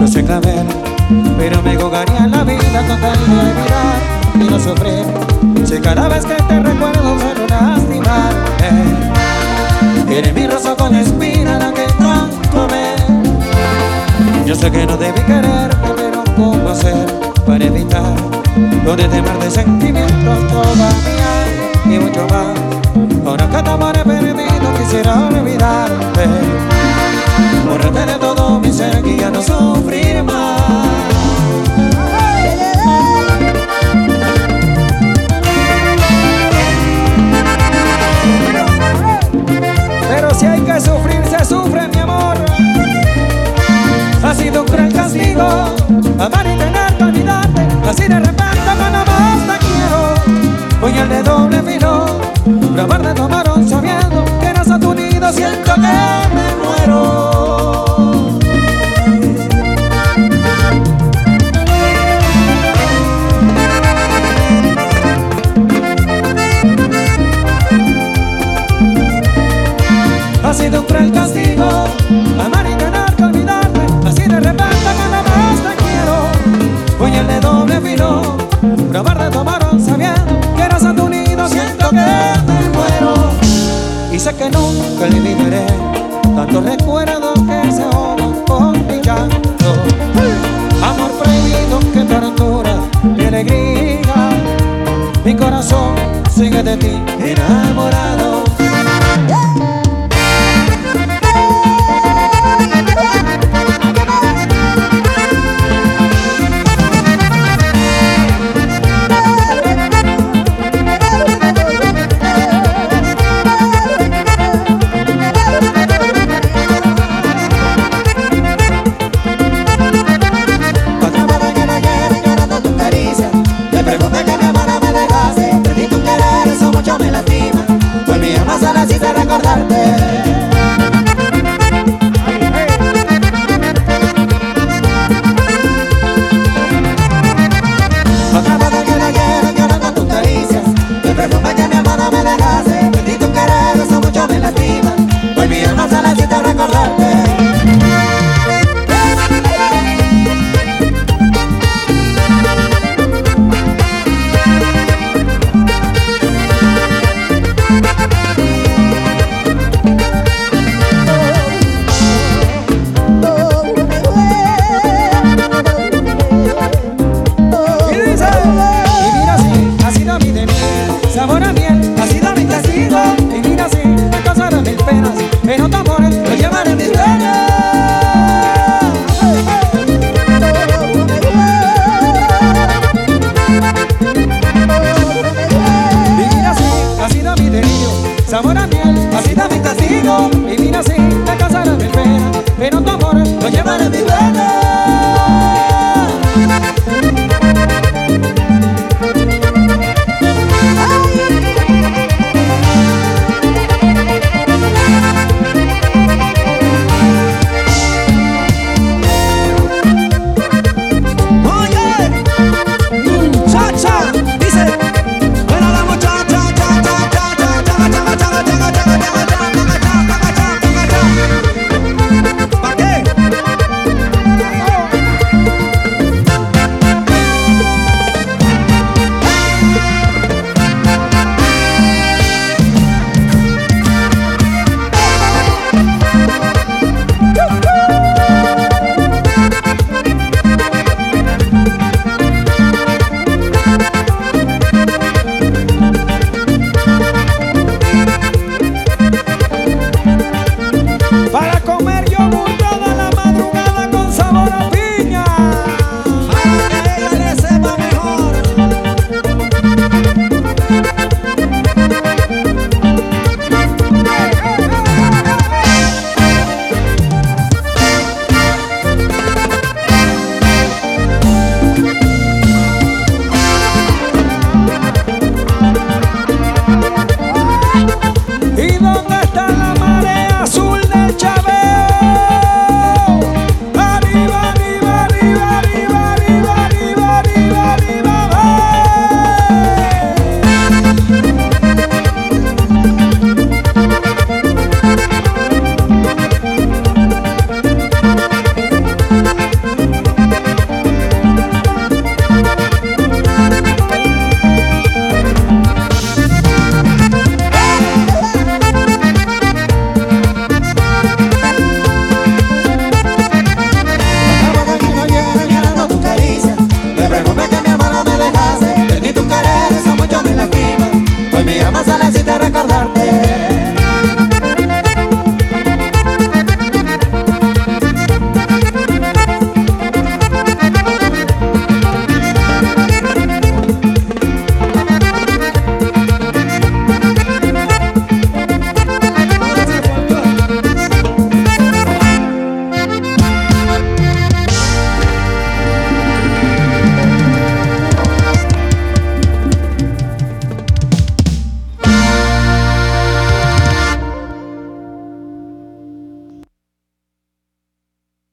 soy clavel, pero me jugaría la vida con tal de olvidar y no sufrir. Si cada vez que te recuerdo suelo lastimarte, eres mi rosa con espina la que tanto amé. Yo sé que no debí quererte, pero ¿cómo hacer para evitar donde temer de sentimientos todavía y mucho más? Ahora que tu amor he perdido quisiera olvidarte, borrarte de todo mi ser y ya no sufrir más. Pero si hay que sufrir, se sufre, mi amor. Ha sido un cruel castigo amar y tener que olvidarte. Así de repente cuando más te quiero, puñal de doble filo, probar de tomaron sabiendo que eras a tu nido. Siento que me muero. Ha sido un cruel castigo amar y tener que olvidarte. Así de repente cuando más te quiero, puñal de doble filo, probar de tomaron sabiendo que eras a tu nido. Siento que me muero y sé que nunca olvidaré tantos recuerdos que se ahogan con mi llanto. Amor prohibido que tortura mi alegría, mi corazón sigue de ti enamorado. Sabor a miel, ha sido mi castigo. Vivir así me causará mil penas, pero tu amor lo llevaré en mis venas. Vivir así ha sido mi delirio. Sabor a miel, ha sido mi castigo. Vivir así me causará mil penas, pero tu amor lo llevaré en mis venas. Dice, bueno la muchacha, cha, cha, cha, cha, cha, cha, cha, cha, cha, cha, cha.